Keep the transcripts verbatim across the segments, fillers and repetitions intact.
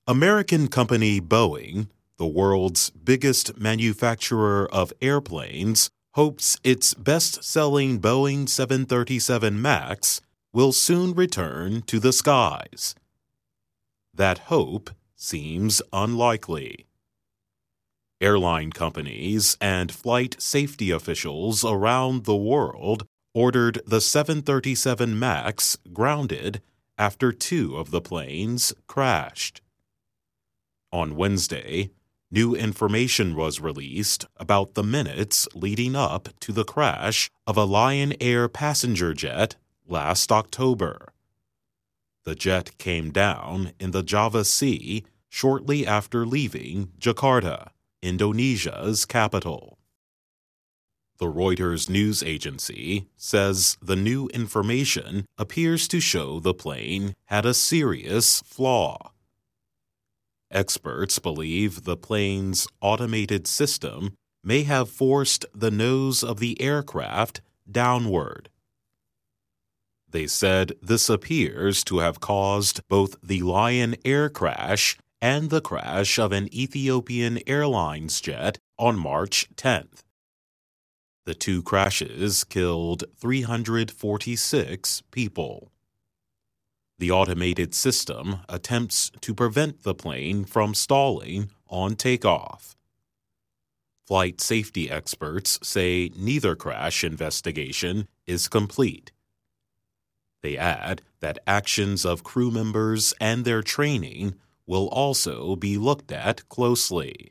American company Boeing, the world's biggest manufacturer of airplanes, hopes its best-selling Boeing seven thirty-seven MAX will soon return to the skies. That hope seems unlikely. Airline companies and flight safety officials around the world ordered the seven thirty-seven MAX grounded after two of the planes crashed. On Wednesday, new information was released about the minutes leading up to the crash of a Lion Air passenger jet last October. The jet came down in the Java Sea shortly after leaving Jakarta, Indonesia's capital. The Reuters news agency says the new information appears to show the plane had a serious flaw. Experts believe the plane's automated system may have forced the nose of the aircraft downward. They said this appears to have caused both the Lion Air crash and the crash of an Ethiopian Airlines jet on March tenth. The two crashes killed three hundred forty-six people. The automated system attempts to prevent the plane from stalling on takeoff. Flight safety experts say neither crash investigation is complete. They add that actions of crew members and their training will also be looked at closely.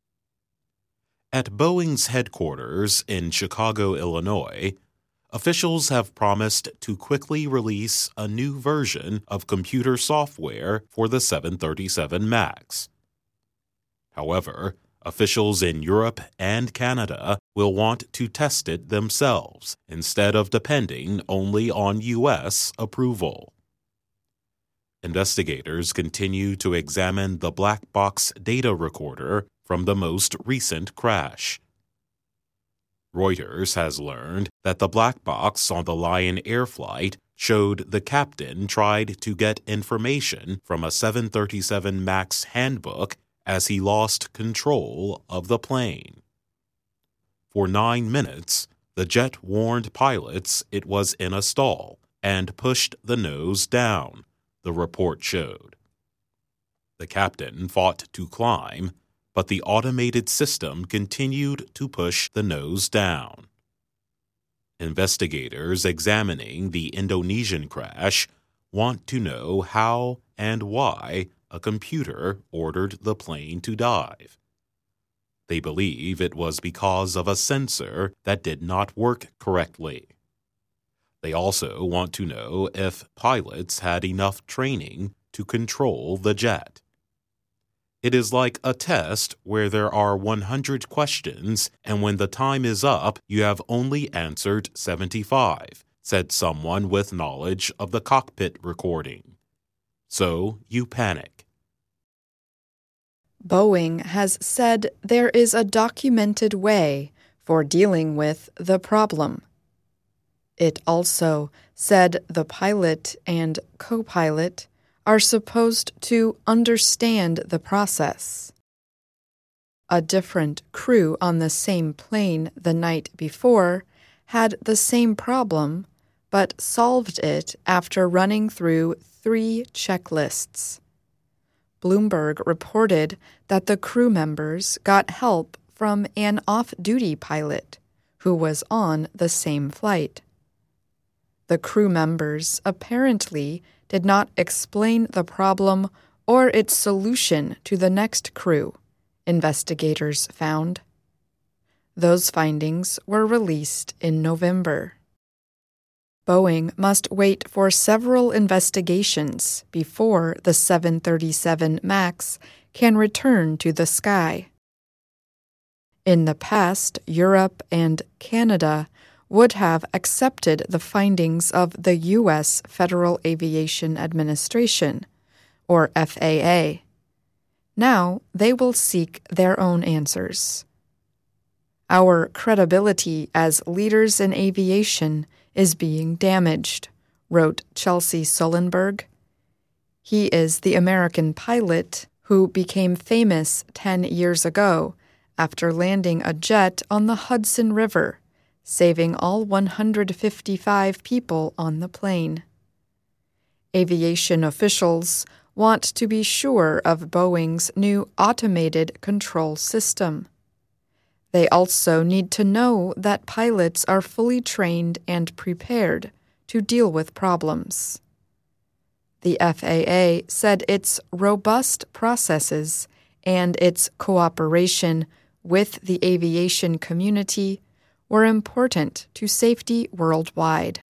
At Boeing's headquarters in Chicago, Illinois, officials have promised to quickly release a new version of computer software for the seven thirty-seven MAX. However, officials in Europe and Canada will want to test it themselves instead of depending only on U S approval. Investigators continue to examine the black box data recorder from the most recent crash. Reuters has learned that the black box on the Lion Air flight showed the captain tried to get information from a seven thirty-seven MAX handbook as he lost control of the plane. For nine minutes, the jet warned pilots it was in a stall and pushed the nose down, the report showed. The captain fought to climb, but the automated system continued to push the nose down. Investigators examining the Indonesian crash want to know how and why a computer ordered the plane to dive. They believe it was because of a sensor that did not work correctly. They also want to know if pilots had enough training to control the jet. It is like a test where there are one hundred questions, and when the time is up, you have only answered seventy-five, said someone with knowledge of the cockpit recording. So you panic. Boeing has said there is a documented way for dealing with the problem. It also said the pilot and co-pilot are supposed to understand the process. A different crew on the same plane the night before had the same problem, but solved it after running through three checklists. Bloomberg reported that the crew members got help from an off-duty pilot who was on the same flight. The crew members apparently did not explain the problem or its solution to the next crew, investigators found. Those findings were released in November. Boeing must wait for several investigations before the seven thirty-seven MAX can return to the sky. In the past, Europe and Canada would have accepted the findings of the U S Federal Aviation Administration, or F A A. Now they will seek their own answers. Our credibility as leaders in aviation is being damaged, wrote Chelsea Sullenberg. He is the American pilot who became famous ten years ago after landing a jet on the Hudson River, saving all one hundred fifty-five people on the plane. Aviation officials want to be sure of Boeing's new automated control system. They also need to know that pilots are fully trained and prepared to deal with problems. The F A A said its robust processes and its cooperation with the aviation community were important to safety worldwide.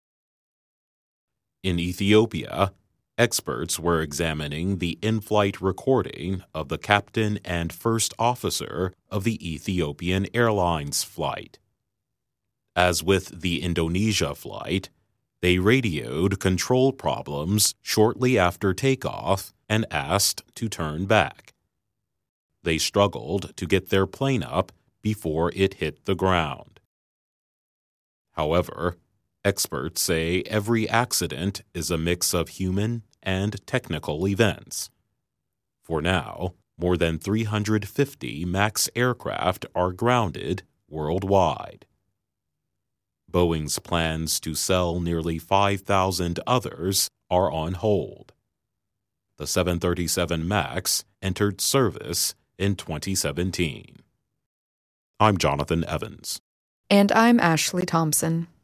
In Ethiopia, experts were examining the in-flight recording of the captain and first officer of the Ethiopian Airlines flight. As with the Indonesia flight, they radioed control problems shortly after takeoff and asked to turn back. They struggled to get their plane up before it hit the ground. However, experts say every accident is a mix of human and technical events. For now, more than three hundred fifty MAX aircraft are grounded worldwide. Boeing's plans to sell nearly five thousand others are on hold. The seven thirty-seven MAX entered service in twenty seventeen. I'm Jonathan Evans. And I'm Ashley Thompson.